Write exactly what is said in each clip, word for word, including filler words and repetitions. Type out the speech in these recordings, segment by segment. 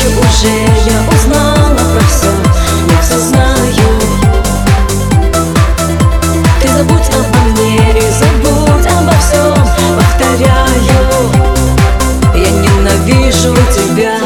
плачу уже, я узнала про все, я все знаю. Ты забудь обо мне и забудь обо всем. Повторяю, я ненавижу тебя.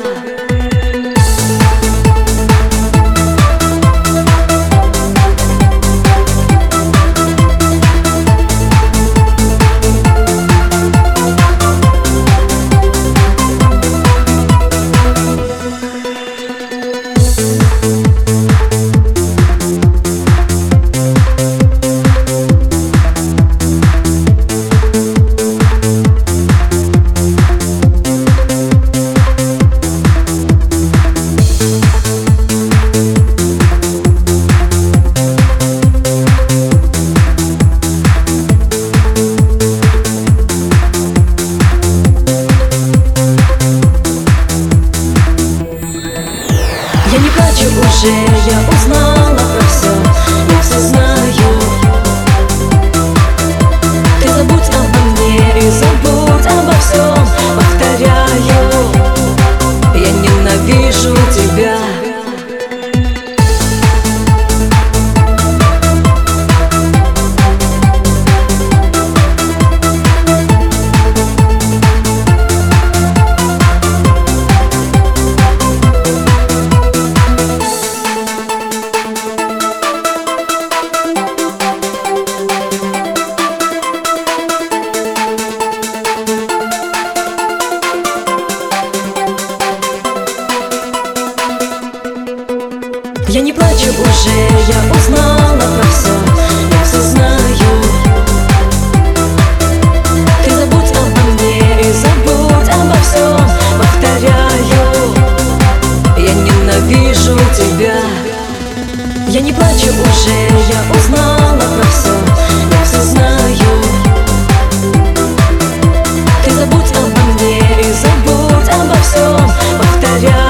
Я не плачу уже, я узнала про все, я все знаю. Ты забудь обо мне и забудь обо всем. Повторяю, я ненавижу тебя. Я не плачу уже, я узнала про все, я все знаю. Ты забудь обо мне и забудь обо всем. Повторяю, я ненавижу тебя. Я не плачу уже, я узнала про все, я все знаю. Ты забудь обо мне и забудь обо всем. Повторяю.